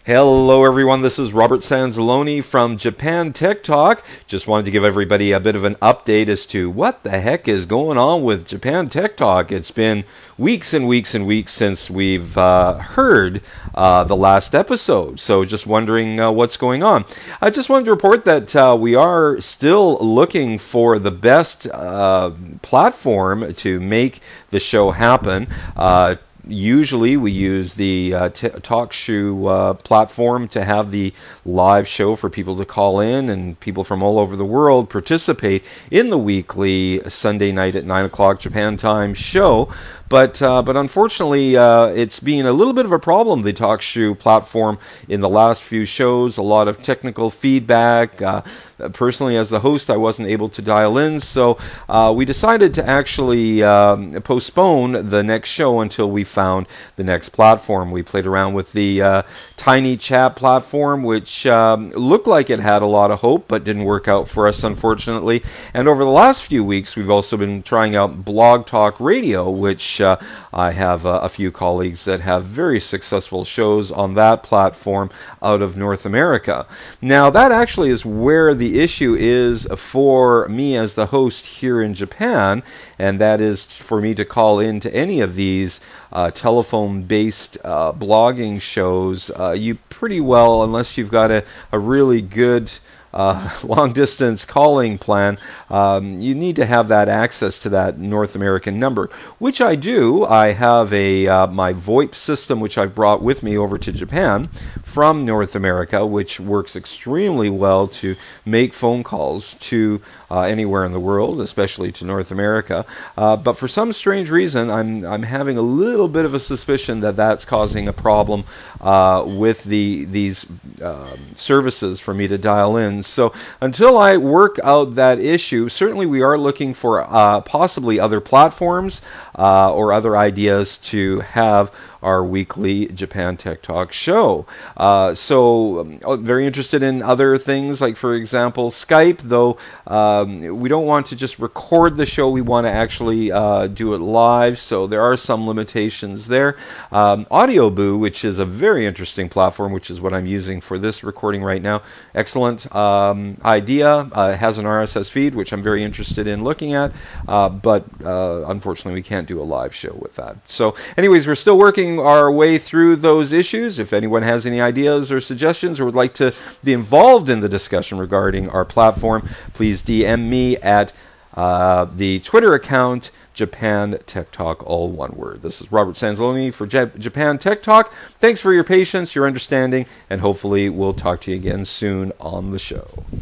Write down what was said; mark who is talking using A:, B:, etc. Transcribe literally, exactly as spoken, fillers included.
A: Hello everyone, this is Robert Sanzalone from Japan Tech Talk. Just wanted to give everybody a bit of an update as to what the heck is going on with Japan Tech Talk. It's been weeks and weeks and weeks since we've uh, heard uh, the last episode, so just wondering uh, what's going on. I just wanted to report that uh, we are still looking for the best uh, platform to make the show happen. Uh, Usually we use the uh, t- TalkShoe uh, platform to have the live show for people to call in, and people from all over the world participate in the weekly Sunday night at nine o'clock Japan time show. But uh, but unfortunately, uh, it's been a little bit of a problem, the TalkShoe platform, in the last few shows. A lot of technical feedback. Uh, personally, as the host, I wasn't able to dial in, so uh, we decided to actually um, postpone the next show until we found the next platform. We played around with the uh, Tiny Chat platform, which um, looked like it had a lot of hope, but didn't work out for us, unfortunately. And over the last few weeks, we've also been trying out Blog Talk Radio, which Uh, I have uh, a few colleagues that have very successful shows on that platform out of North America. Now, that actually is where the issue is for me as the host here in Japan, and that is for me to call into any of these uh, telephone-based uh, blogging shows. Uh, you pretty well, unless you've got a, a really good Uh, long-distance calling plan, um, you need to have that access to that North American number, which I do. I have a uh, my VoIP system, which I've brought with me over to Japan from North America, which works extremely well to make phone calls to uh, anywhere in the world, especially to North America. Uh, but for some strange reason, I'm I'm having a little bit of a suspicion that that's causing a problem uh, with the these uh, services for me to dial in. So until I work out that issue, certainly we are looking for uh, possibly other platforms uh, or other ideas to have our weekly Japan Tech Talk show. Uh, so um, very interested in other things, like for example Skype, though um, we don't want to just record the show, we want to actually uh, do it live, so there are some limitations there. Um, AudioBoo, which is a very interesting platform, which is what I'm using for this recording right now, excellent um, idea. Uh, it has an R S S feed, which I'm very interested in looking at, uh, but uh, unfortunately we can't do a live show with that. So anyways, we're still working our way through those issues. If anyone has any ideas or suggestions or would like to be involved in the discussion regarding our platform, please D M me at uh, the Twitter account Japan Tech Talk, all one word. This is Robert Sanzalone for J- Japan Tech Talk. Thanks for your patience, your understanding, and hopefully we'll talk to you again soon on the show.